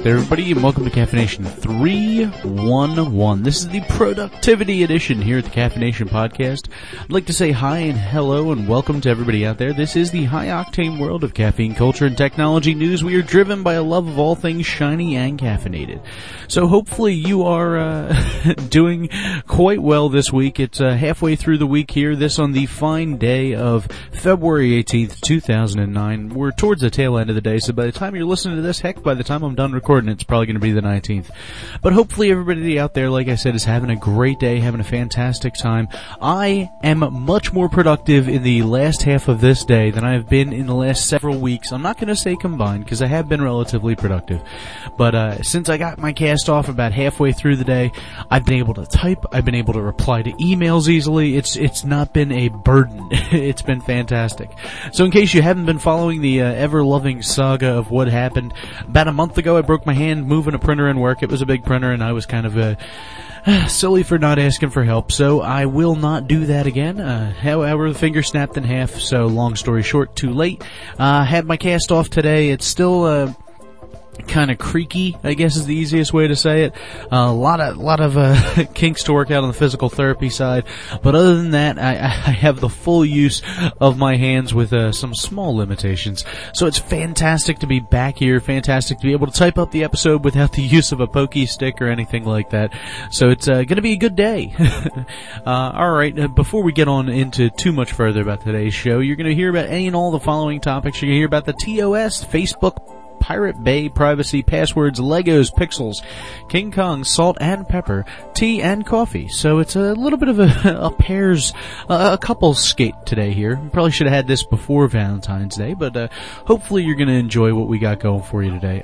out there, everybody, and welcome to Caffeination 311. This is the productivity edition here at the Caffeination Podcast. I'd like to say hi and hello and welcome to everybody out there. This is the high-octane world of caffeine culture and technology news. We are driven by a love of all things shiny and caffeinated. So hopefully you are doing quite well this week. It's halfway through the week here, this on the fine day of February 18th, 2009. We're towards the tail end of the day, so by the time you're listening to this, heck, by the time I'm done recording, it's probably going to be the 19th. But hopefully everybody out there, like I said, is having a great day, having a fantastic time. I am much more productive in the last half of this day than I have been in the last several weeks. I'm not going to say combined, because I have been relatively productive. But since I got my cast off about halfway through the day, I've been able to type, I've been able to reply to emails easily. It's not been a burden. It's been fantastic. So in case you haven't been following the ever-loving saga of what happened, about a month ago I broke my hand moving a printer in work. It was a big printer and I was kind of silly for not asking for help, so I will not do that again. However, the finger snapped in half, so long story short, too late. Had my cast off today. It's still kind of creaky, I guess is the easiest way to say it. A lot of kinks to work out on the physical therapy side, but other than that, I have the full use of my hands with some small limitations. So it's fantastic to be back here, fantastic to be able to type up the episode without the use of a pokey stick or anything like that. So it's going to be a good day. Alright, before we get on into too much further about today's show, you're going to hear about any and all the following topics. You're going to hear about the TOS, Facebook, Pirate Bay, privacy, passwords, Legos, pixels, King Kong, salt and pepper, tea and coffee. So it's a little bit of a couple's skate today here. Probably should have had this before Valentine's Day, but hopefully you're going to enjoy what we got going for you today.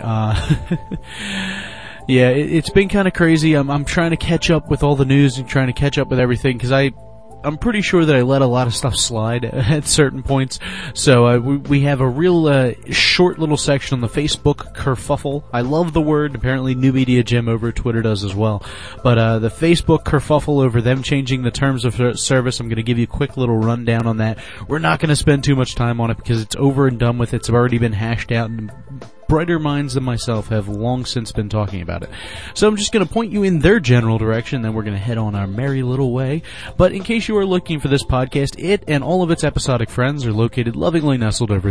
Yeah, it's been kind of crazy. I'm trying to catch up with all the news and trying to catch up with everything because I'm pretty sure that I let a lot of stuff slide at certain points. So we have a real short little section on the Facebook kerfuffle. I love the word. Apparently New Media Jim over at Twitter does as well. But the Facebook kerfuffle over them changing the terms of service, I'm going to give you a quick little rundown on that. We're not going to spend too much time on it because it's over and done with. It's already been hashed out, and brighter minds than myself have long since been talking about it. So I'm just going to point you in their general direction, then we're going to head on our merry little way. But in case you are looking for this podcast, it and all of its episodic friends are located lovingly nestled over at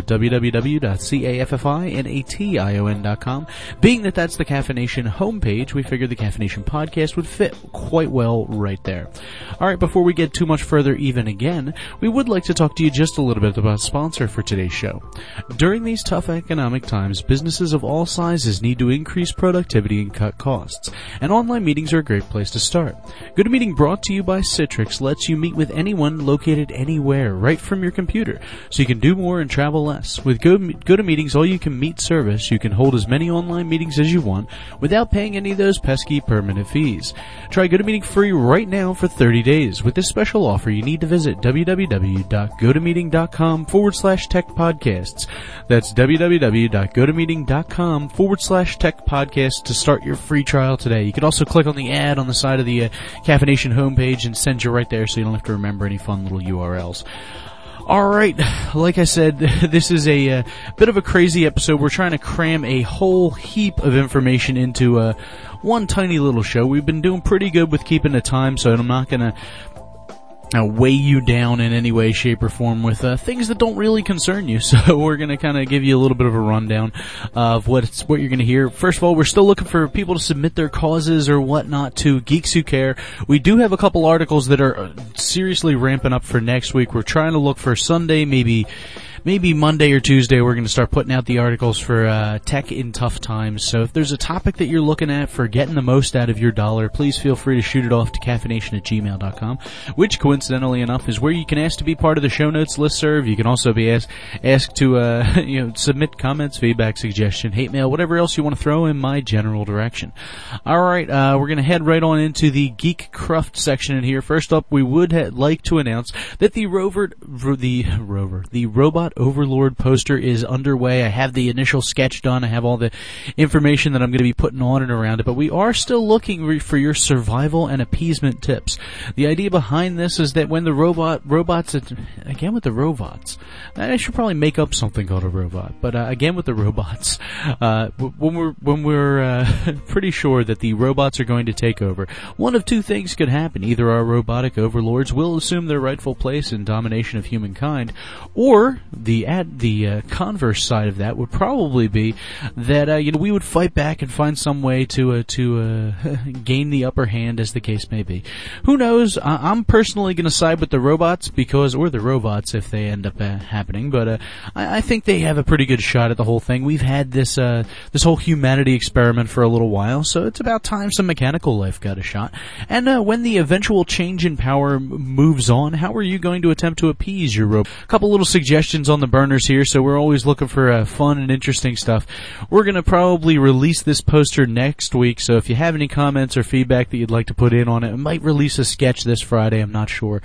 www.caffeination.com. Being that that's the Caffeination homepage, we figured the Caffeination podcast would fit quite well right there. Alright, before we get too much further even again, we would like to talk to you just a little bit about a sponsor for today's show. During these tough economic times, businesses of all sizes need to increase productivity and cut costs, and online meetings are a great place to start. GoToMeeting, brought to you by Citrix, lets you meet with anyone located anywhere, right from your computer, so you can do more and travel less. With GoToMeeting's all-you-can-meet service, you can hold as many online meetings as you want without paying any of those pesky permanent fees. Try GoToMeeting free right now for 30 days. With this special offer, you need to visit www.gotomeeting.com/techpodcasts. That's www.gotomeeting.com/techpodcast to start your free trial today. You can also click on the ad on the side of the Caffeination homepage and send you right there so you don't have to remember any fun little URLs. Alright, like I said, this is a bit of a crazy episode. We're trying to cram a whole heap of information into one tiny little show. We've been doing pretty good with keeping the time, so I'm not going to weigh you down in any way, shape, or form with things that don't really concern you. So we're going to kind of give you a little bit of a rundown of what you're going to hear. First of all, we're still looking for people to submit their causes or whatnot to Geeks Who Care. We do have a couple articles that are seriously ramping up for next week. We're trying to look for Sunday, maybe Monday or Tuesday, we're going to start putting out the articles for tech in tough times. So if there's a topic that you're looking at for getting the most out of your dollar, please feel free to shoot it off to caffeination@gmail.com, which coincidentally enough is where you can ask to be part of the show notes listserv. You can also be asked to submit comments, feedback, suggestion, hate mail, whatever else you want to throw in my general direction. Alright, we're going to head right on into the Geek Cruft section in here. First up, we would like to announce that the Robot Robot Overlord poster is underway. I have the initial sketch done. I have all the information that I'm going to be putting on and around it, but we are still looking for your survival and appeasement tips. The idea behind this is that when the robots, again with the robots, I should probably make up something called a robot, but again with the robots, when we're pretty sure that the robots are going to take over, one of two things could happen. Either our robotic overlords will assume their rightful place in domination of humankind, or the converse side of that would probably be that we would fight back and find some way to gain the upper hand, as the case may be. Who knows? I'm personally going to side with the robots or the robots if they end up happening, but I think they have a pretty good shot at the whole thing. We've had this whole humanity experiment for a little while, so it's about time some mechanical life got a shot. And when the eventual change in power moves on, how are you going to attempt to appease your robot? A couple little suggestions on the burners here, so we're always looking for fun and interesting stuff. We're going to probably release this poster next week, so if you have any comments or feedback that you'd like to put in on it, I might release a sketch this Friday, I'm not sure.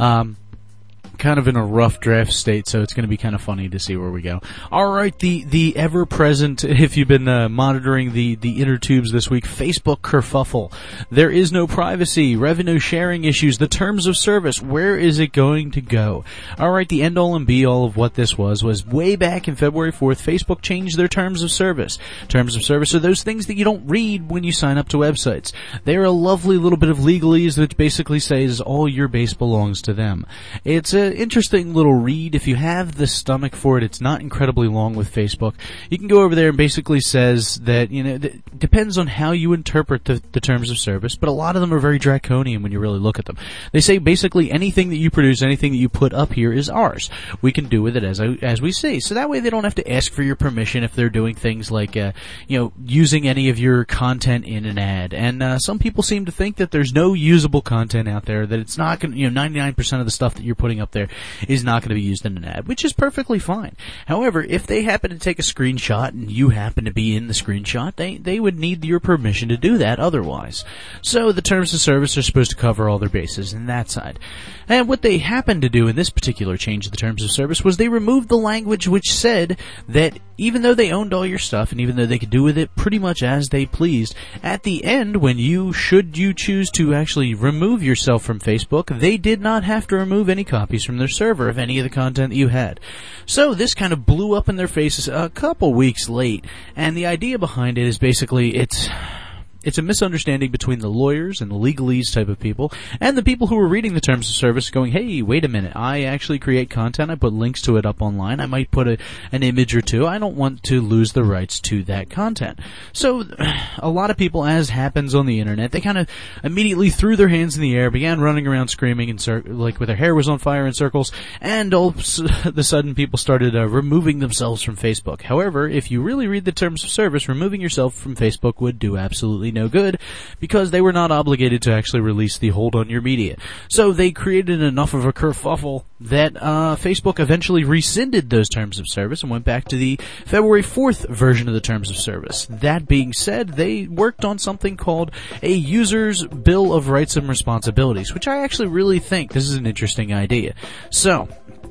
Kind of in a rough draft state, so it's going to be kind of funny to see where we go. Alright, the ever-present, if you've been monitoring the inner tubes this week, Facebook kerfuffle. There is no privacy, revenue sharing issues, the terms of service, where is it going to go? Alright, the end-all and be-all of what this was way back in February 4th, Facebook changed their terms of service. Terms of service are those things that you don't read when you sign up to websites. They're a lovely little bit of legalese that basically says all your base belongs to them. It's an interesting little read. If you have the stomach for it, it's not incredibly long with Facebook. You can go over there and basically says that, depends on how you interpret the terms of service, but a lot of them are very draconian when you really look at them. They say basically anything that you produce, anything that you put up here is ours. We can do with it as we see. So that way they don't have to ask for your permission if they're doing things like, using any of your content in an ad. And some people seem to think that there's no usable content out there, that it's not going to, 99% of the stuff that you're putting up there is not going to be used in an ad, which is perfectly fine. However, if they happen to take a screenshot and you happen to be in the screenshot, they would need your permission to do that otherwise. So the terms of service are supposed to cover all their bases in that side. And what they happened to do in this particular change of the terms of service was they removed the language which said that even though they owned all your stuff and even though they could do with it pretty much as they pleased, at the end when you choose to actually remove yourself from Facebook, they did not have to remove any copies from their server of any of the content that you had. So this kind of blew up in their faces a couple weeks late, and the idea behind it is basically it's a misunderstanding between the lawyers and the legalese type of people and the people who are reading the terms of service going, hey, wait a minute, I actually create content, I put links to it up online, I might put an image or two, I don't want to lose the rights to that content. So a lot of people, as happens on the internet, they kind of immediately threw their hands in the air, began running around screaming like with their hair was on fire in circles, and all of a sudden people started removing themselves from Facebook. However, if you really read the terms of service, removing yourself from Facebook would do absolutely no good, because they were not obligated to actually release the hold on your media. So they created enough of a kerfuffle that Facebook eventually rescinded those terms of service and went back to the February 4th version of the terms of service. That being said, they worked on something called a user's bill of rights and responsibilities, which I actually really think this is an interesting idea. So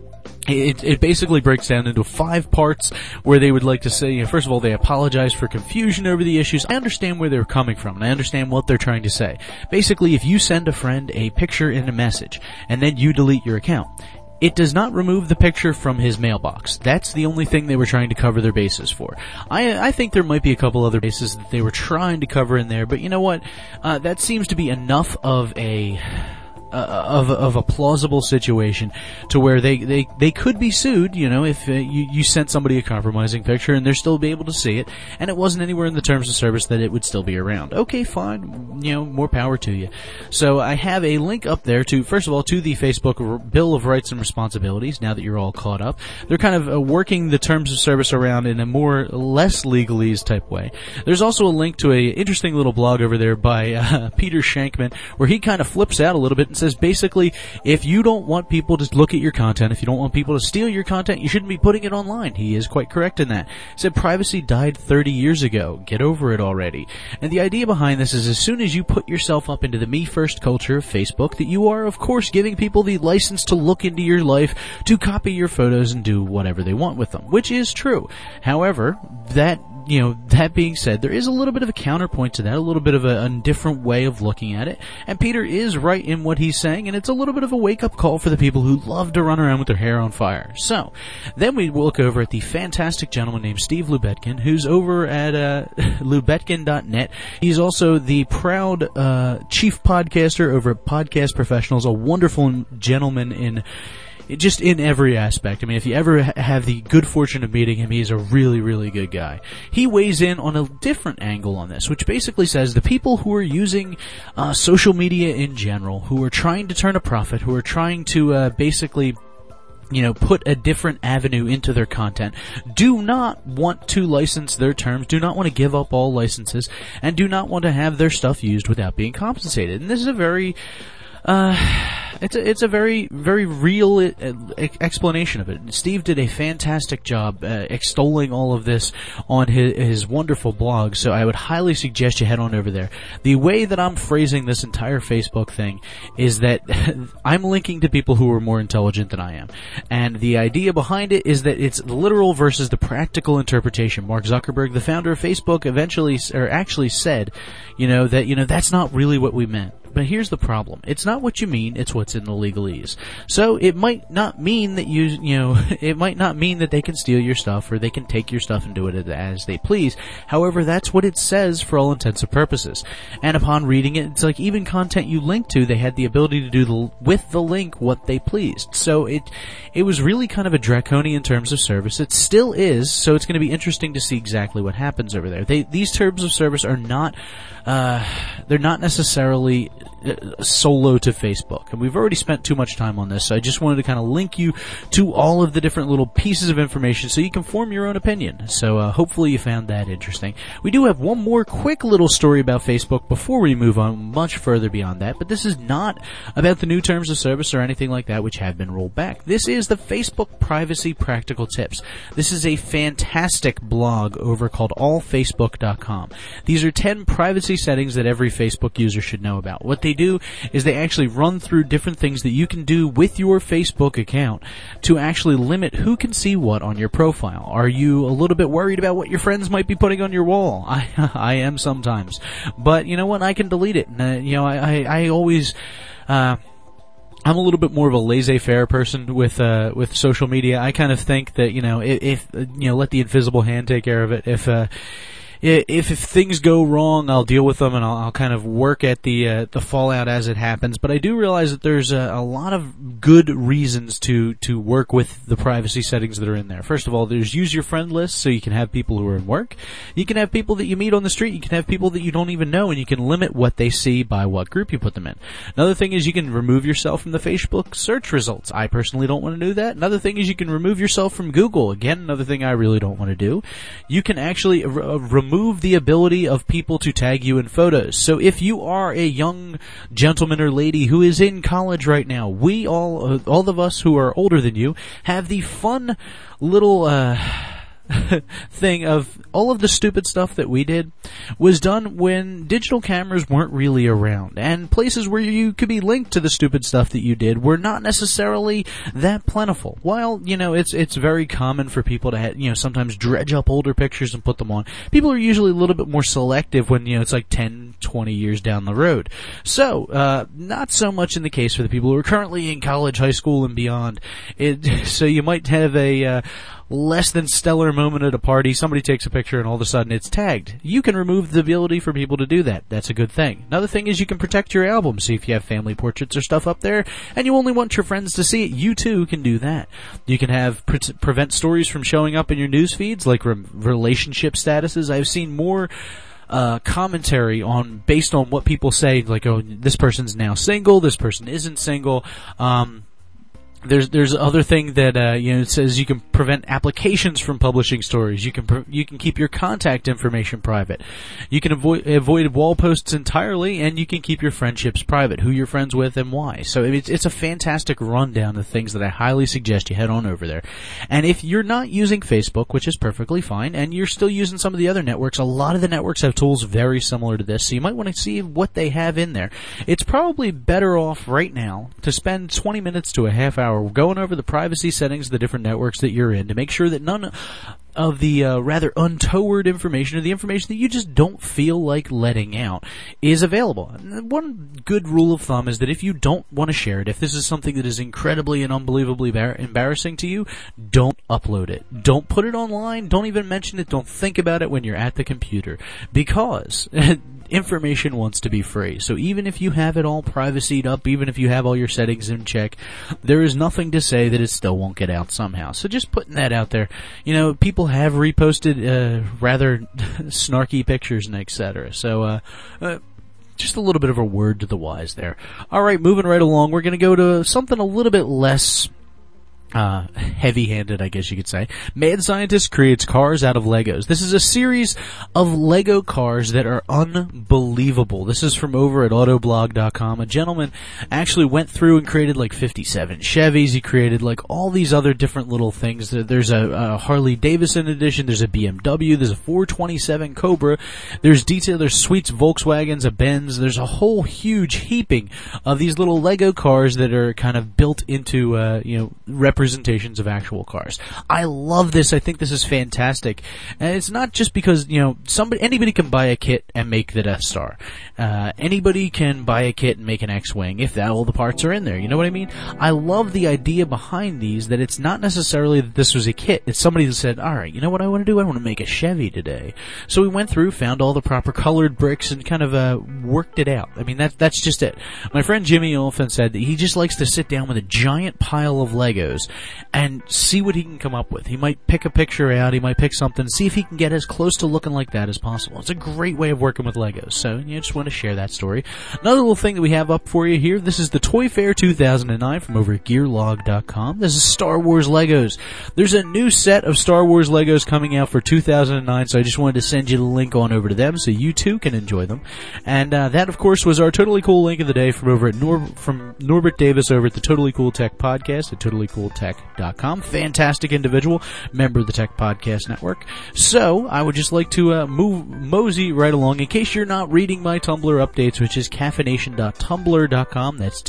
It basically breaks down into 5 parts where they would like to say, first of all, they apologize for confusion over the issues. I understand where they're coming from, and I understand what they're trying to say. Basically, if you send a friend a picture and a message, and then you delete your account, it does not remove the picture from his mailbox. That's the only thing they were trying to cover their bases for. I think there might be a couple other bases that they were trying to cover in there, but you know what? That seems to be enough of a plausible situation to where they could be sued, if you sent somebody a compromising picture and they're still be able to see it, and it wasn't anywhere in the terms of service that it would still be around. Okay, fine, more power to you. So I have a link up there to, first of all, to the Facebook Bill of Rights and Responsibilities, now that you're all caught up. They're kind of working the terms of service around in a less legalese type way. There's also a link to a interesting little blog over there by Peter Shankman, where he kind of flips out a little bit and says basically, if you don't want people to look at your content, if you don't want people to steal your content, you shouldn't be putting it online. He is quite correct in that. He said privacy died 30 years ago. Get over it already. And the idea behind this is as soon as you put yourself up into the me first culture of Facebook, that you are, of course, giving people the license to look into your life, to copy your photos and do whatever they want with them, which is true. However, that being said, there is a little bit of a counterpoint to that, a little bit of a different way of looking at it. And Peter is right in what he's saying, and it's a little bit of a wake-up call for the people who love to run around with their hair on fire. So, then we look over at the fantastic gentleman named Steve Lubetkin, who's over at Lubetkin.net. He's also the proud chief podcaster over at Podcast Professionals, a wonderful gentleman in every aspect. I mean, if you ever have the good fortune of meeting him, he's a really, really good guy. He weighs in on a different angle on this, which basically says the people who are using social media in general, who are trying to turn a profit, who are trying to basically put a different avenue into their content, do not want to license their terms, do not want to give up all licenses, and do not want to have their stuff used without being compensated. And this is a very it's a very, very real explanation of it. Steve did a fantastic job extolling all of this on his wonderful blog, so I would highly suggest you head on over there. The way that I'm phrasing this entire Facebook thing is that I'm linking to people who are more intelligent than I am. And the idea behind it is that it's literal versus the practical interpretation. Mark Zuckerberg, the founder of Facebook, actually said, that that's not really what we meant. But here's the problem. It's not what you mean, it's what's in the legalese. So it might not mean that it might not mean that they can steal your stuff or they can take your stuff and do it as they please. However, that's what it says for all intents and purposes. And upon reading it, it's like even content you link to, they had the ability to do with the link what they pleased. So it was really kind of a draconian terms of service. It still is, so it's going to be interesting to see exactly what happens over there. These terms of service are not, they're not necessarily solo to Facebook, and we've already spent too much time on this, so I just wanted to kind of link you to all of the different little pieces of information so you can form your own opinion. So hopefully you found that interesting. We do have one more quick little story about Facebook before we move on much further beyond that, but this is not about the new terms of service or anything like that which have been rolled back. This is the Facebook Privacy Practical Tips. This is a fantastic blog over called allfacebook.com. These are 10 privacy settings that every Facebook user should know about. What they do is they actually run through different things that you can do with your Facebook account to actually limit who can see what on your profile. Are you a little bit worried about what your friends might be putting on your wall? I am sometimes. But you know what? I can delete it. I always... I'm a little bit more of a laissez-faire person with social media. I kind of think that, if let the invisible hand take care of it. If things go wrong, I'll deal with them and I'll kind of work at the fallout as it happens. But I do realize that there's a lot of good reasons to work with the privacy settings that are in there. First of all, there's use your friend list, so you can have people who are in work. You can have people that you meet on the street. You can have people that you don't even know, and you can limit what they see by what group you put them in. Another thing is you can remove yourself from the Facebook search results. I personally don't want to do that. Another thing is you can remove yourself from Google. Again, another thing I really don't want to do. You can actually remove the ability of people to tag you in photos. So if you are a young gentleman or lady who is in college right now, we all of us who are older than you have the fun little thing of all of the stupid stuff that we did was done when digital cameras weren't really around, and places where you could be linked to the stupid stuff that you did were not necessarily that plentiful. While, it's very common for people to sometimes dredge up older pictures and put them on, people are usually a little bit more selective when, it's like 10, 20 years down the road. So, not so much in the case for the people who are currently in college, high school, and beyond. So you might have a less than stellar moment at a party, somebody takes a picture and all of a sudden it's tagged. You can remove the ability for people to do that. That's a good thing. Another thing is you can protect your album. So if you have family portraits or stuff up there and you only want your friends to see it, you too can do that. You can have prevent stories from showing up in your news feeds, like relationship statuses. I've seen more commentary based on what people say, like, oh, this person's now single, this person isn't single, There's other thing that it says you can prevent applications from publishing stories. You can keep your contact information private. You can avoid wall posts entirely, and you can keep your friendships private, who you're friends with and why. So it's a fantastic rundown of things that I highly suggest you head on over there. And if you're not using Facebook, which is perfectly fine, and you're still using some of the other networks, a lot of the networks have tools very similar to this, so you might want to see what they have in there. It's probably better off right now to spend 20 minutes to a half hour going over the privacy settings of the different networks that you're in to make sure that none of the rather untoward information, or the information that you just don't feel like letting out, is available. And one good rule of thumb is that if you don't want to share it, if this is something that is incredibly and unbelievably embarrassing to you, don't upload it. Don't put it online. Don't even mention it. Don't think about it when you're at the computer, because information wants to be free. So even if you have it all privacied up, even if you have all your settings in check, there is nothing to say that it still won't get out somehow. So just putting that out there. People have reposted rather snarky pictures and etc. So just a little bit of a word to the wise there. All right, moving right along, we're going to go to something a little bit less heavy-handed, I guess you could say. Mad Scientist creates cars out of Legos. This is a series of Lego cars that are unbelievable. This is from over at Autoblog.com. A gentleman actually went through and created like 57 Chevys. He created like all these other different little things. There's a Harley Davidson edition. There's a BMW. There's a 427 Cobra. There's Sweets Volkswagens, a Benz. There's a whole huge heaping of these little Lego cars that are kind of built into, representations of actual cars. I love this. I think this is fantastic. And it's not just because, anybody can buy a kit and make the Death Star. Anybody can buy a kit and make an X-Wing if all the parts are in there. You know what I mean? I love the idea behind these, that it's not necessarily that this was a kit. It's somebody that said, all right, you know what I want to do? I want to make a Chevy today. So we went through, found all the proper colored bricks, and kind of worked it out. I mean, that's just it. My friend Jimmy Olfen said that he just likes to sit down with a giant pile of Legos and see what he can come up with. He might pick a picture out, he might pick something, see if he can get as close to looking like that as possible. It's a great way of working with Legos, so just want to share that story. Another little thing that we have up for you here, this is the Toy Fair 2009 from over at Gearlog.com. This is Star Wars Legos. There's a new set of Star Wars Legos coming out for 2009, so I just wanted to send you the link on over to them so you too can enjoy them. And that, of course, was our Totally Cool link of the day from over at from Norbert Davis over at the Totally Cool Tech Podcast at totallycooltech.com. Fantastic individual, member of the Tech Podcast Network. So I would just like to mosey right along. In case you're not reading my Tumblr updates, which is caffeination.tumblr.com. That's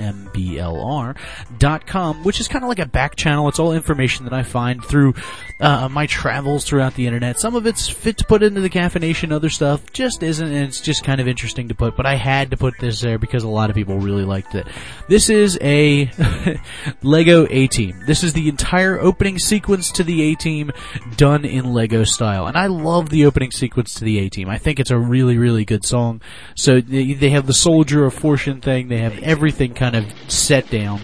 TUMBLR.com, which is kind of like a back channel. It's all information that I find through my travels throughout the internet. Some of it's fit to put into the Caffeination, other stuff just isn't, and it's just kind of interesting to put. But I had to put this there because a lot of people really liked it. This is a Lego A-Team. This is the entire opening sequence to the A-Team done in Lego style. And I love the opening sequence to the A-Team. I think it's a really, really good song. So they have the Soldier of Fortune thing. They have everything kind of set down.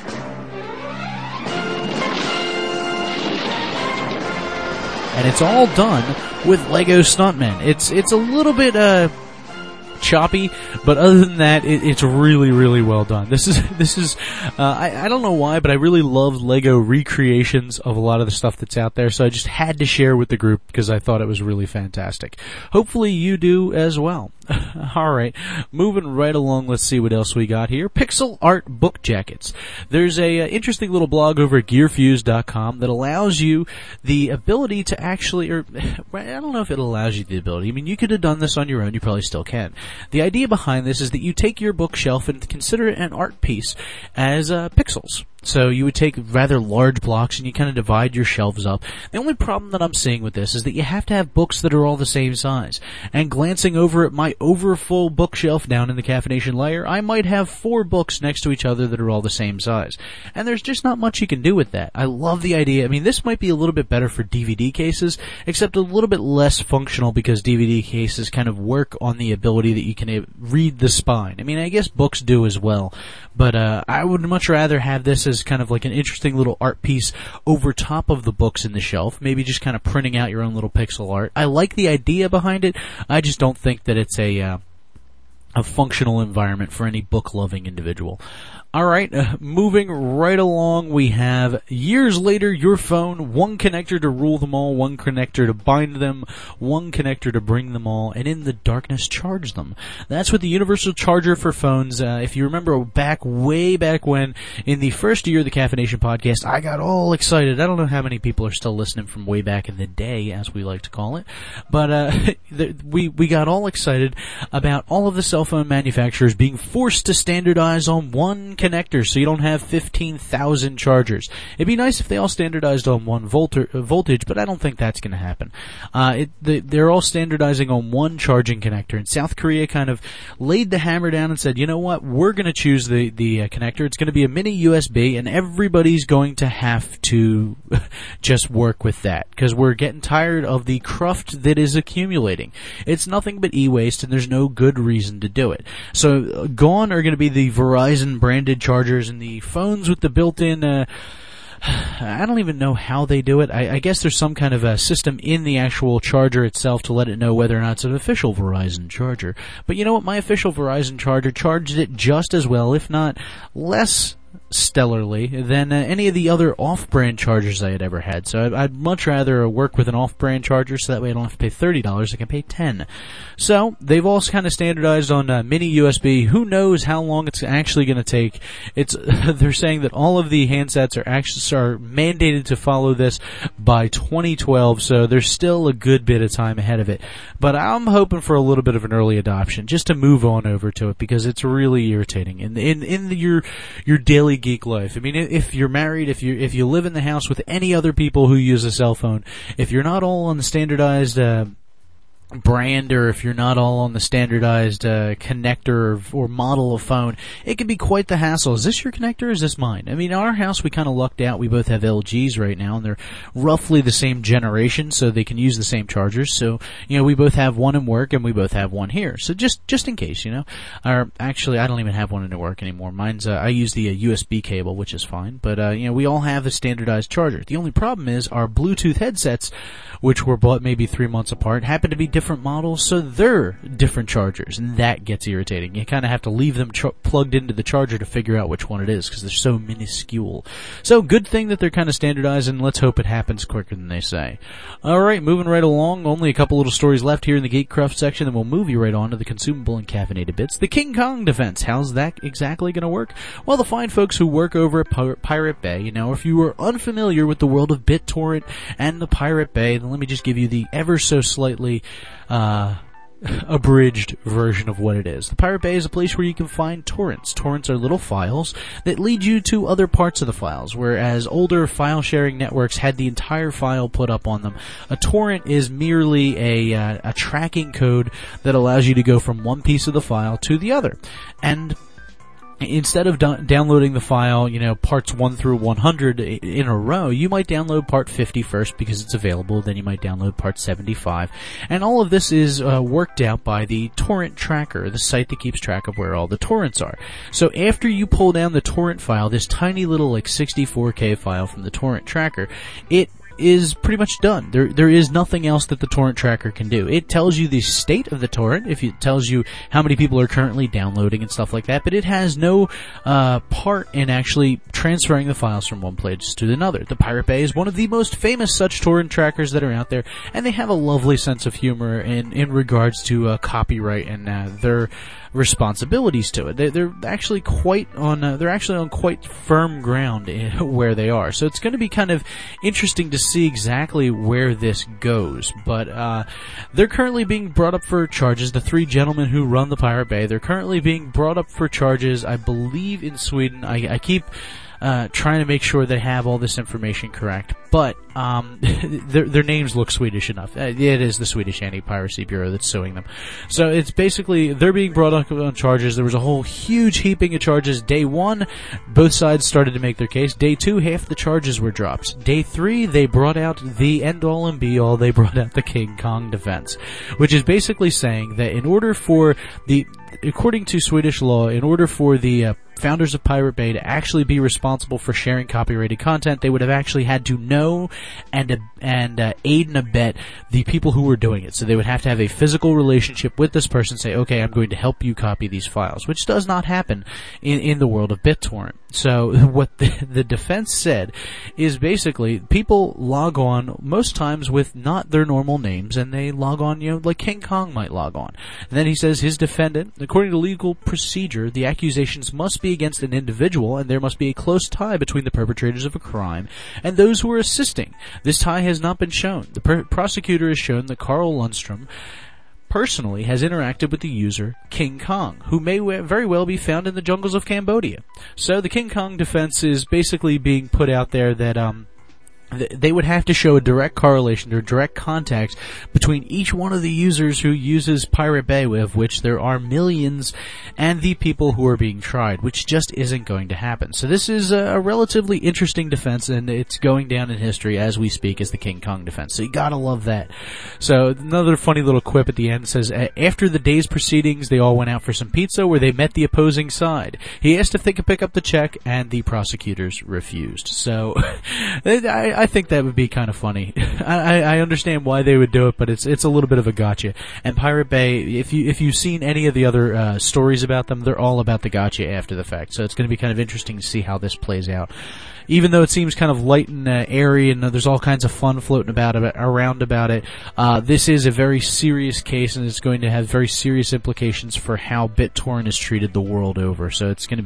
And it's all done with Lego stuntmen. It's a little bit choppy, but other than that, it's really, really well done. This is I don't know why, but I really love Lego recreations of a lot of the stuff that's out there, so I just had to share with the group because I thought it was really fantastic. Hopefully you do as well. Alright, moving right along, let's see what else we got here. Pixel art book jackets. There's a interesting little blog over at gearfuse.com that allows you the ability to actually, or I don't know if it allows you the ability. I mean, you could have done this on your own, you probably still can. The idea behind this is that you take your bookshelf and consider it an art piece as pixels. So you would take rather large blocks and you kind of divide your shelves up. The only problem that I'm seeing with this is that you have to have books that are all the same size. And glancing over at my overfull bookshelf down in the Caffeination layer, I might have 4 books next to each other that are all the same size. And there's just not much you can do with that. I love the idea. I mean, this might be a little bit better for DVD cases, except a little bit less functional because DVD cases kind of work on the ability that you can read the spine. I mean, I guess books do as well. But I would much rather have this as kind of like an interesting little art piece over top of the books in the shelf, maybe just kind of printing out your own little pixel art. I like the idea behind it. I just don't think that it's a a functional environment for any book-loving individual. All right, moving right along, we have years later, your phone, one connector to rule them all, one connector to bind them, one connector to bring them all, and in the darkness charge them. That's with the universal charger for phones. If you remember way back when, in the first year of the Caffeination podcast, I got all excited. I don't know how many people are still listening from way back in the day, as we like to call it, but we got all excited about all of the cell phone manufacturers being forced to standardize on one connector, so you don't have 15,000 chargers. It'd be nice if they all standardized on one voltage, but I don't think that's going to happen. They're all standardizing on one charging connector, and South Korea kind of laid the hammer down and said, you know what, we're going to choose the connector. It's going to be a mini USB, and everybody's going to have to just work with that, because we're getting tired of the cruft that is accumulating. It's nothing but e-waste, and there's no good reason to do it. So gone are going to be the Verizon branded chargers and the phones with the built-in I don't even know how they do it. I guess there's some kind of a system in the actual charger itself to let it know whether or not it's an official Verizon charger. But you know what? My official Verizon charger charged it just as well, if not less stellarly than any of the other off-brand chargers I had ever had. So I'd much rather work with an off-brand charger, so that way I don't have to pay $30. I can pay $10. So they've all kind of standardized on mini USB. Who knows how long it's actually going to take? They're saying that all of the handsets are mandated to follow this by 2012. So there's still a good bit of time ahead of it. But I'm hoping for a little bit of an early adoption, just to move on over to it, because it's really irritating in your daily geek life. I mean, if you're married, if you live in the house with any other people who use a cell phone, if you're not all on the standardized brand, or if you're not all on the standardized connector or model of phone, it can be quite the hassle. Is this your connector, or is this mine? I mean, in our house, we kind of lucked out. We both have LGs right now, and they're roughly the same generation, so they can use the same chargers. So, we both have one in work, and we both have one here. So just in case, Or actually, I don't even have one in work anymore. Mine's, I use the USB cable, which is fine. But, we all have a standardized charger. The only problem is our Bluetooth headsets, which were bought maybe 3 months apart, happen to be different models, so they're different chargers, and that gets irritating. You kind of have to leave them plugged into the charger to figure out which one it is, because they're so minuscule. So good thing that they're kind of standardized, and let's hope it happens quicker than they say. Alright, moving right along, only a couple little stories left here in the Geekcraft section, and we'll move you right on to the consumable and caffeinated bits. The King Kong defense, how's that exactly going to work? Well, the fine folks who work over at Pirate Bay, if you are unfamiliar with the world of BitTorrent and the Pirate Bay, then let me just give you the ever so slightly abridged version of what it is. The Pirate Bay is a place where you can find torrents. Torrents are little files that lead you to other parts of the files, whereas older file-sharing networks had the entire file put up on them. A torrent is merely a tracking code that allows you to go from one piece of the file to the other. And instead of downloading the file, parts 1 through 100 in a row, you might download part 50 first because it's available, then you might download part 75. And all of this is worked out by the torrent tracker, the site that keeps track of where all the torrents are. So after you pull down the torrent file, this tiny little 64K file from the torrent tracker, it is pretty much done. There is nothing else that the torrent tracker can do. It tells you the state of the torrent, if it tells you how many people are currently downloading and stuff like that, but it has no part in actually transferring the files from one place to another. The Pirate Bay is one of the most famous such torrent trackers that are out there, and they have a lovely sense of humor in regards to copyright and their responsibilities to it. They're actually on quite firm ground where they are. So it's going to be kind of interesting to see exactly where this goes. But they're currently being brought up for charges. The three gentlemen who run the Pirate Bay, they're currently being brought up for charges, I believe, in Sweden. I keep trying to make sure they have all this information correct, but their names look Swedish enough. It is the Swedish Anti-Piracy Bureau that's suing them. So it's basically, they're being brought up on charges. There was a whole huge heaping of charges. Day 1, both sides started to make their case. Day 2, half the charges were dropped. Day 3, they brought out the end-all and be-all. They brought out the King Kong defense, which is basically saying that according to Swedish law, in order for the founders of Pirate Bay to actually be responsible for sharing copyrighted content, they would have actually had to know and aid and abet the people who were doing it. So they would have to have a physical relationship with this person, say, okay, I'm going to help you copy these files, which does not happen in the world of BitTorrent. So what the defense said is basically people log on most times with not their normal names, and they log on, like King Kong might log on. And then he says his defendant, according to legal procedure, the accusations must be against an individual, and there must be a close tie between the perpetrators of a crime and those who are assisting. This tie has not been shown. The prosecutor has shown that Carl Lundstrom personally has interacted with the user King Kong, who may very well be found in the jungles of Cambodia. So the King Kong defense is basically being put out there that they would have to show a direct correlation or direct contact between each one of the users who uses Pirate Bay, of which there are millions, and the people who are being tried, which just isn't going to happen. So this is a relatively interesting defense, and it's going down in history as we speak as the King Kong defense. So you gotta love that. So another funny little quip at the end says, after the day's proceedings, they all went out for some pizza where they met the opposing side. He asked if they could pick up the check, and the prosecutors refused. So I think that would be kind of funny. I understand why they would do it, but it's a little bit of a gotcha. And Pirate Bay, if you've seen any of the other stories about them, they're all about the gotcha after the fact. So it's going to be kind of interesting to see how this plays out. Even though it seems kind of light and airy, and there's all kinds of fun floating around about it, this is a very serious case, and it's going to have very serious implications for how BitTorrent is treated the world over. So it's going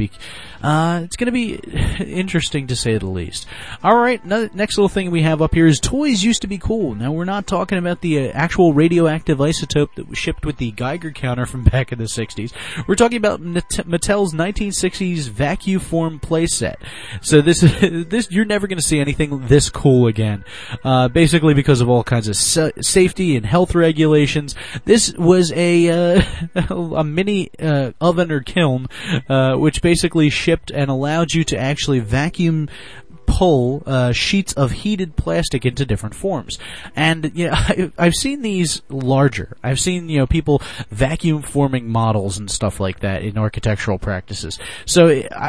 to be interesting to say the least. All right, next little thing we have up here is toys used to be cool. Now we're not talking about the actual radioactive isotope that was shipped with the Geiger counter from back in the 60s. We're talking about Mattel's 1960s vacuum playset. So this you're never going to see anything this cool again. Basically because of all kinds of safety and health regulations. This was a mini oven or kiln, which basically shipped and allowed you to actually vacuum pull sheets of heated plastic into different forms. And I've seen these larger. I've seen people vacuum forming models and stuff like that in architectural practices. So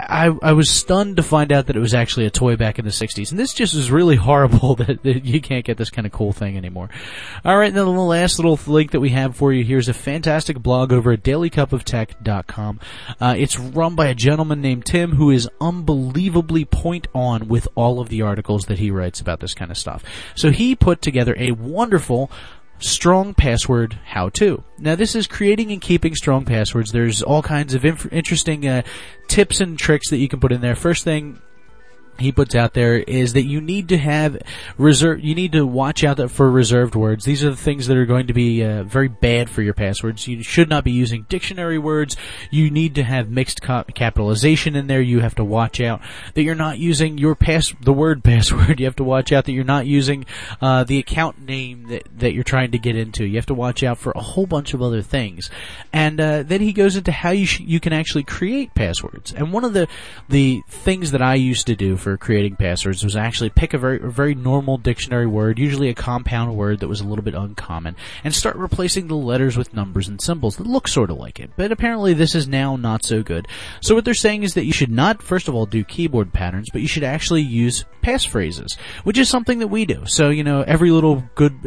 I was stunned to find out that it was actually a toy back in the 60s. And this just is really horrible that you can't get this kind of cool thing anymore. All right, then the last little link that we have for you here is a fantastic blog over at dailycupoftech.com. It's run by a gentleman named Tim who is unbelievably point on with all of the articles that he writes about this kind of stuff. So he put together a wonderful strong password how-to. Now this is creating and keeping strong passwords. There's all kinds of interesting tips and tricks that you can put in there. First thing he puts out there is that you need to have you need to watch out for reserved words. These are the things that are going to be very bad for your passwords. You should not be using dictionary words. You need to have mixed capitalization in there. You have to watch out that you're not using the word password. You have to watch out that you're not using the account name that you're trying to get into. You have to watch out for a whole bunch of other things. And then he goes into how you can actually create passwords. And one of the things that I used to do for creating passwords was actually pick a very normal dictionary word, usually a compound word that was a little bit uncommon, and start replacing the letters with numbers and symbols that look sort of like it. But apparently this is now not so good. So what they're saying is that you should not, first of all, do keyboard patterns, but you should actually use passphrases, which is something that we do. So, every little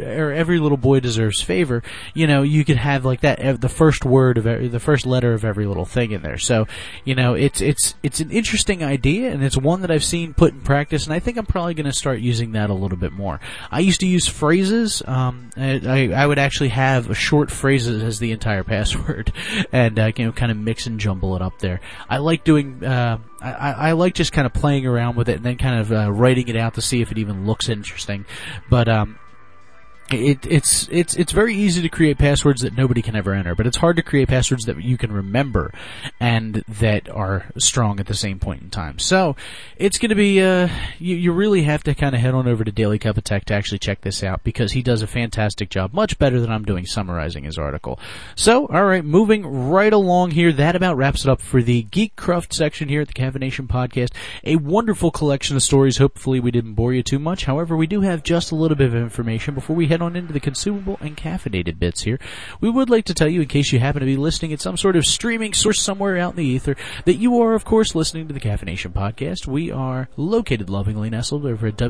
boy deserves favor. You could have like that, the first letter of every little thing in there. So, it's an interesting idea, and it's one that I've seen put in practice, and I think I'm probably going to start using that a little bit more. I used to use phrases. I would actually have short phrases as the entire password, and kind of mix and jumble it up there. I like doing. I like just kind of playing around with it and then kind of writing it out to see if it even looks interesting. But It's very easy to create passwords that nobody can ever enter, but it's hard to create passwords that you can remember and that are strong at the same point in time. So it's going to be you really have to kind of head on over to Daily Cup of Tech to actually check this out, because he does a fantastic job, much better than I'm doing summarizing his article. So, all right, moving right along here, that about wraps it up for the Geek Cruft section here at the Caffeination Podcast. A wonderful collection of stories. Hopefully we didn't bore you too much. However, we do have just a little bit of information before we head head on into the consumable and caffeinated bits here. We would like to tell you, in case you happen to be listening at some sort of streaming source somewhere out in the ether, that you are, of course, listening to the Caffeination Podcast. We are located lovingly nestled over at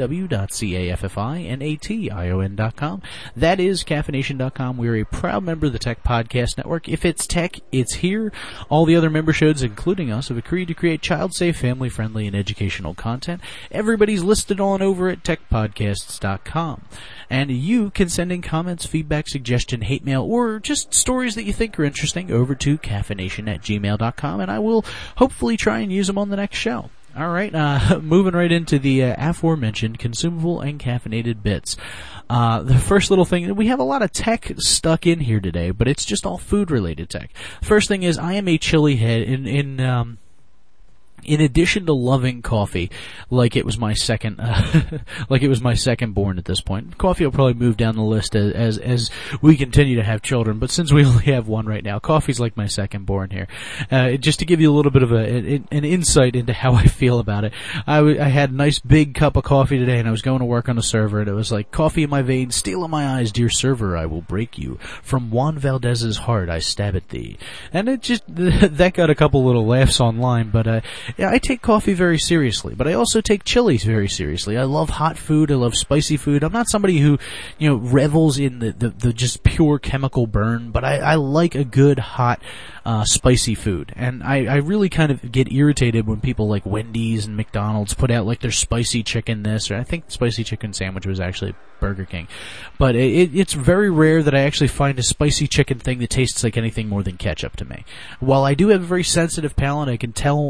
www.caffeination.com. That is caffeination.com. We're a proud member of the Tech Podcast Network. If it's tech, it's here. All the other member shows, including us, have agreed to create child-safe, family-friendly, and educational content. Everybody's listed on over at techpodcasts.com. And you can send in comments, feedback, suggestion, hate mail, or just stories that you think are interesting over to caffeination@gmail.com, and I will hopefully try and use them on the next show. All right, moving right into the aforementioned consumable and caffeinated bits. The first little thing, we have a lot of tech stuck in here today, but it's just all food-related tech. First thing is, I am a chili head in addition to loving coffee, like it was my second born at this point. Coffee will probably move down the list as we continue to have children, but since we only have one right now, coffee's like my second born here. Just to give you a little bit of an insight into how I feel about it, I had a nice big cup of coffee today, and I was going to work on a server, and it was like, coffee in my veins, steel in my eyes, dear server, I will break you. From Juan Valdez's heart, I stab at thee. And it just, that got a couple little laughs online, but yeah, I take coffee very seriously, but I also take chilies very seriously. I love hot food. I love spicy food. I'm not somebody who, revels in the just pure chemical burn, but I like a good hot, spicy food. And I really kind of get irritated when people like Wendy's and McDonald's put out like their spicy chicken this, or I think the spicy chicken sandwich was actually Burger King. But it's very rare that I actually find a spicy chicken thing that tastes like anything more than ketchup to me. While I do have a very sensitive palate, I can tell,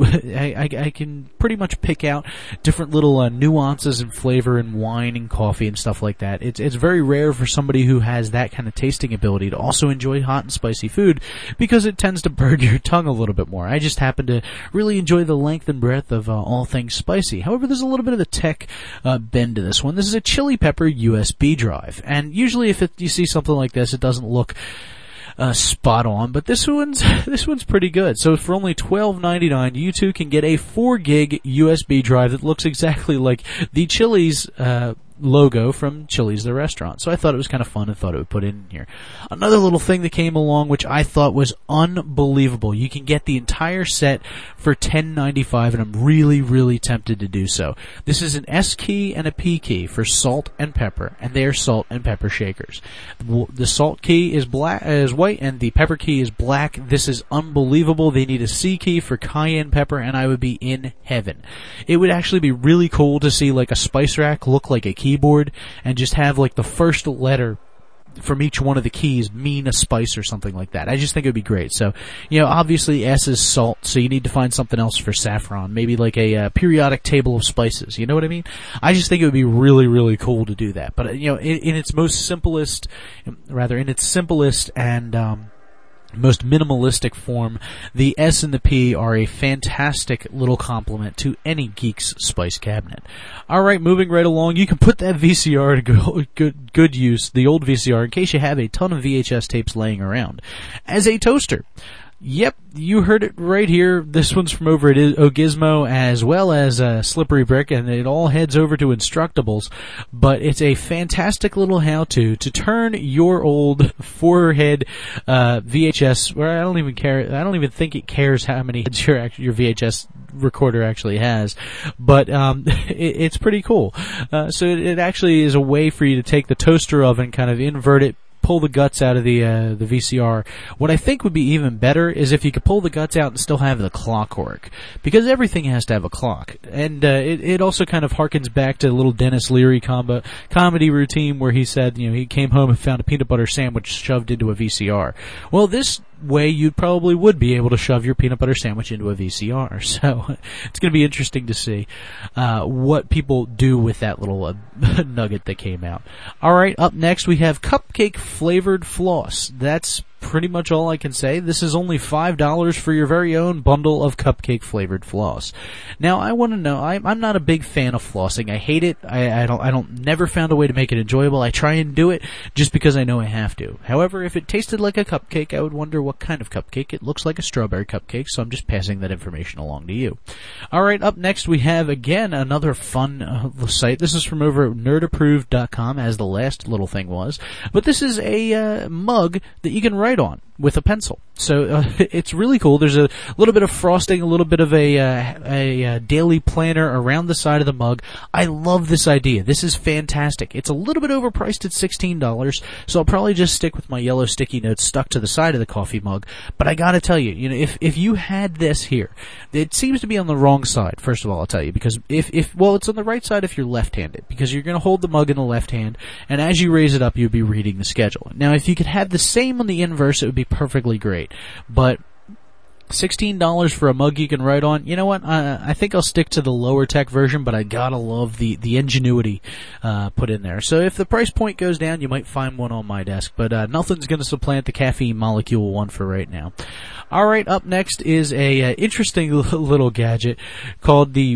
I can pretty much pick out different little nuances in flavor in wine and coffee and stuff like that. It's very rare for somebody who has that kind of tasting ability to also enjoy hot and spicy food, because it tends to burn your tongue a little bit more. I just happen to really enjoy the length and breadth of all things spicy. However, there's a little bit of a tech bend to this one. This is a Chili Pepper USB drive, and usually if you see something like this, it doesn't look spot on, but this one's pretty good. So for only $12.99, you too can get a 4 gig USB drive that looks exactly like the Chili's logo from Chili's the restaurant. So I thought it was kind of fun and thought it would put in here. Another little thing that came along, which I thought was unbelievable. You can get the entire set for $10.95, and I'm really, really tempted to do so. This is an S key and a P key for salt and pepper, and they are salt and pepper shakers. The salt key is white, and the pepper key is black. This is unbelievable. They need a C key for cayenne pepper, and I would be in heaven. It would actually be really cool to see like a spice rack look like a keyboard and just have like the first letter from each one of the keys mean a spice or something like that. I just think it would be great. So, obviously S is salt, so you need to find something else for saffron. Maybe like a periodic table of spices. You know what I mean? I just think it would be really, really cool to do that. But, in its simplest and, most minimalistic form, the S and the P are a fantastic little complement to any geek's spice cabinet. Alright, moving right along, you can put that VCR to good use, the old VCR, in case you have a ton of VHS tapes laying around, as a toaster. Yep, you heard it right here. This one's from over at Ogizmo as well as Slippery Brick, and it all heads over to Instructables. But it's a fantastic little how-to to turn your old four-head VHS, where I don't even think it cares how many heads your VHS recorder actually has, but it's pretty cool. So it actually is a way for you to take the toaster oven, kind of invert it, pull the guts out of the VCR. What I think would be even better is if you could pull the guts out and still have the clock work, because everything has to have a clock. And it also kind of harkens back to a little Dennis Leary comedy routine where he said, he came home and found a peanut butter sandwich shoved into a VCR. Well, this way you probably would be able to shove your peanut butter sandwich into a VCR. So it's going to be interesting to see what people do with that little nugget that came out. All right, up next we have cupcake flavored floss. That's pretty much all I can say. This is only $5 for your very own bundle of cupcake flavored floss. Now, I want to know, I'm not a big fan of flossing. I hate it. I never found a way to make it enjoyable. I try and do it just because I know I have to. However, if it tasted like a cupcake, I would wonder what kind of cupcake. It looks like a strawberry cupcake, so I'm just passing that information along to you. Alright, up next we have, again, another fun site. This is from over at nerdapproved.com, as the last little thing was. But this is a mug that you can write on with a pencil. So it's really cool. There's a little bit of frosting, a little bit of a daily planner around the side of the mug. I love this idea. This is fantastic. It's a little bit overpriced at $16, so I'll probably just stick with my yellow sticky notes stuck to the side of the coffee mug. But I gotta tell you, if you had this here, it seems to be on the wrong side, first of all, I'll tell you, because well, it's on the right side if you're left-handed, because you're gonna hold the mug in the left hand, and as you raise it up, you'll be reading the schedule. Now, if you could have the same on the inverse, it would be perfectly great. But $16 for a mug you can write on. You know what? I think I'll stick to the lower tech version, but I gotta love the ingenuity put in there. So if the price point goes down, you might find one on my desk, but nothing's gonna supplant the caffeine molecule one for right now. Alright, up next is a interesting little gadget called the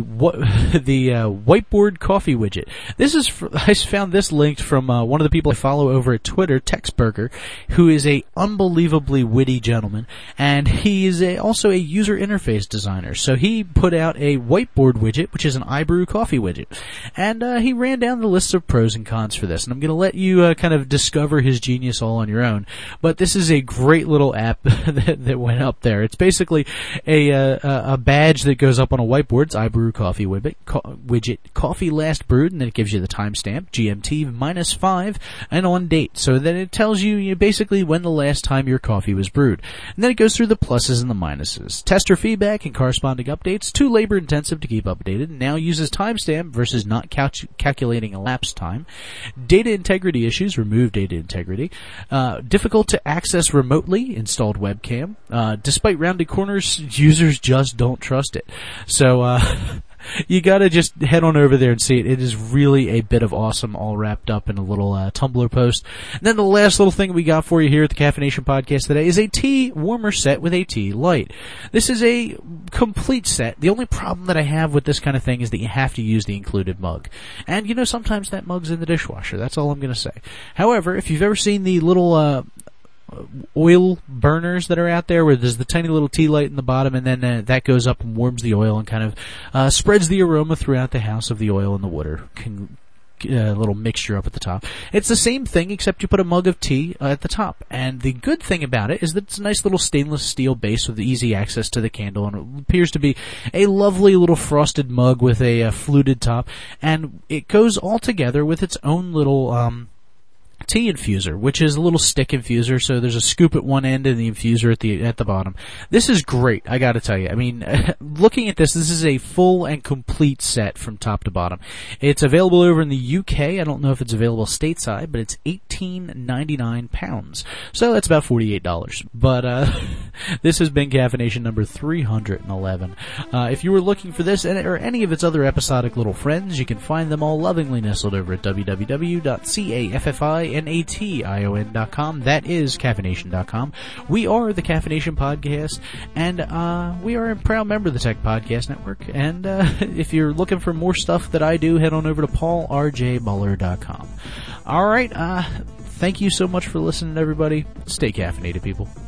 whiteboard coffee widget. This is I found this linked from one of the people I follow over at Twitter, Texburger, who is a unbelievably witty gentleman, and he is also a user interface designer. So he put out a whiteboard widget, which is an iBrew coffee widget. And he ran down the list of pros and cons for this. And I'm going to let you kind of discover his genius all on your own. But this is a great little app that went up there. It's basically a badge that goes up on a whiteboard. It's iBrew coffee widget, coffee last brewed, and then it gives you the timestamp, GMT -5, and on date. So then it tells you basically when the last time your coffee was brewed. And then it goes through the pluses and the minuses. Tester feedback and corresponding updates, too labor intensive to keep updated, now uses timestamp versus not calculating elapsed time. Data integrity issues, remove data integrity. Difficult to access remotely, installed webcam. Despite rounded corners, users just don't trust it. So, you gotta just head on over there and see it. It is really a bit of awesome, all wrapped up in a little Tumblr post. And then the last little thing we got for you here at the Caffeination Podcast today is a tea warmer set with a tea light. This is a complete set. The only problem that I have with this kind of thing is that you have to use the included mug. And sometimes that mug's in the dishwasher. That's all I'm gonna say. However, if you've ever seen the little oil burners that are out there where there's the tiny little tea light in the bottom, and then that goes up and warms the oil and kind of spreads the aroma throughout the house of the oil and the water. A little mixture up at the top. It's the same thing, except you put a mug of tea at the top. And the good thing about it is that it's a nice little stainless steel base with easy access to the candle, and it appears to be a lovely little frosted mug with a fluted top. And it goes all together with its own little tea infuser, which is a little stick infuser, so there's a scoop at one end and the infuser at the bottom. This is great, I gotta tell you. I mean, looking at this is a full and complete set from top to bottom. It's available over in the UK. I don't know if it's available stateside, but it's £18.99. So that's about $48. But this has been Caffeination number 311. If you were looking for this or any of its other episodic little friends, you can find them all lovingly nestled over at www.caffeination.com. That is caffeination.com. We are the Caffeination Podcast, and we are a proud member of the Tech Podcast Network. And if you're looking for more stuff that I do, head on over to paulrjmuller.com. All right, thank you so much for listening, everybody. Stay caffeinated, people.